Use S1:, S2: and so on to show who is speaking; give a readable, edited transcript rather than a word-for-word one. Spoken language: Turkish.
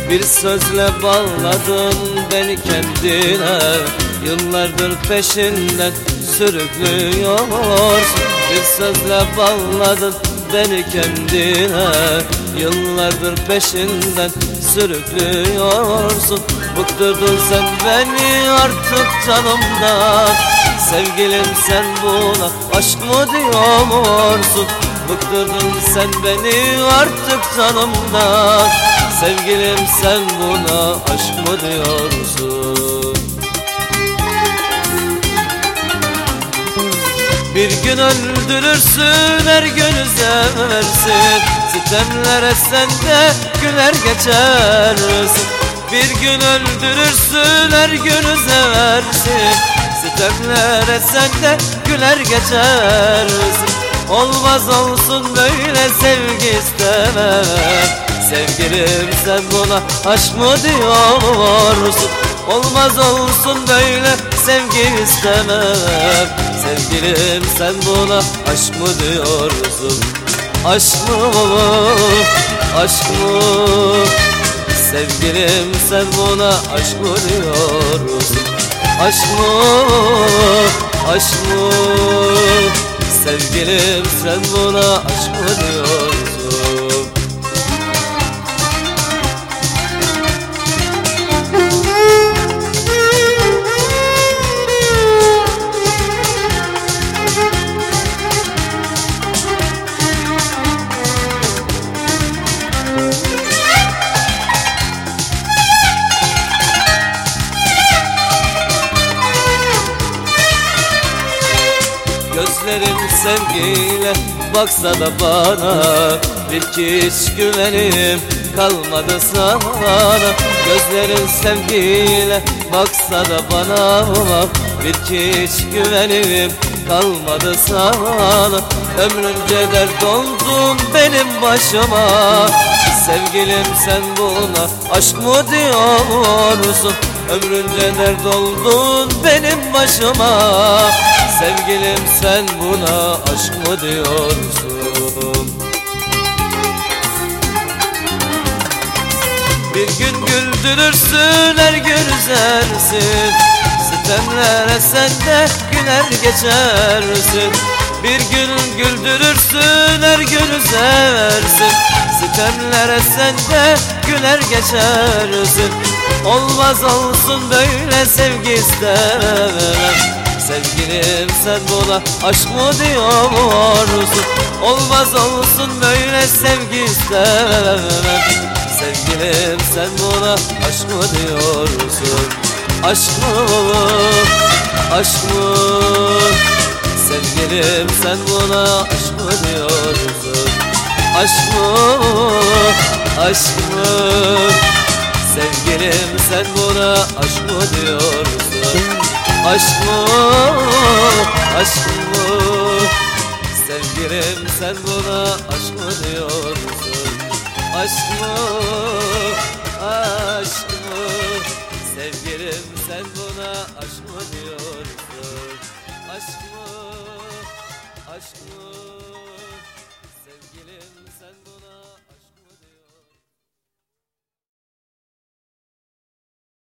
S1: Bir sözle bağladın beni kendine, yıllardır peşinden sürüklüyorsun. Bir sözle bağladın beni kendine, yıllardır peşinden sürüklüyorsun. Bıktırdın sen beni artık canımdan, sevgilim sen buna aşk mı diyorsun? Bıktırdın sen beni artık canımdan, sevgilim sen buna aşk mı diyorsun? Bir gün öldürürsün, her gün üzersin, sitemlere sen de güler geçersin. Bir gün öldürürsün, her gün üzersin, sitemlere sen de güler geçersin. Olmaz olsun böyle sevgi istemem, sevgilim sen buna aşk mı diyorsun? Olmaz olsun böyle sevgi istemem, sevgilim sen buna aşk mı diyorsun? Aşk mı, aşk mı? Sevgilim sen buna aşk mı diyorsun? Aşk mı, aşk mı? Sevgilim sen buna aşk mı diyorsun? Gözlerin sevgiyle baksa da bana, bir hiç güvenim kalmadı sana. Gözlerin sevgiyle baksa da bana, bir hiç güvenim kalmadı sana. Ömrünce dert oldun benim başıma, sevgilim sen buna aşk mı diyorsun? Ömrünce dert oldun benim başıma, sevgilim sen buna aşk mı diyorsun? Bir gün güldürürsün, her gün üzersin, sitemlere sen de güler geçersin. Bir gün güldürürsün, her gün üzersin, sitemlere sen de güler geçersin. Olmaz olsun böyle sevgi istemem, sevgilim sen buna aşk mı diyorsun? Olmaz olsun böyle sevgi istemem, sevgilim sen buna aşk mı diyorsun? Aşk mı, aşk mı? Sevgilim sen buna aşk mı diyorsun? Aşk mı, aşk mı? Sevgilim sen buna aşk mı diyorsun? Aşk mı, aşk mı? Sevgilim sen buna aşk mı diyorsun? Aşk mı, aşk mı? Sevgilim sen buna aşk mı diyorsun? Aşk mı, aşk mı?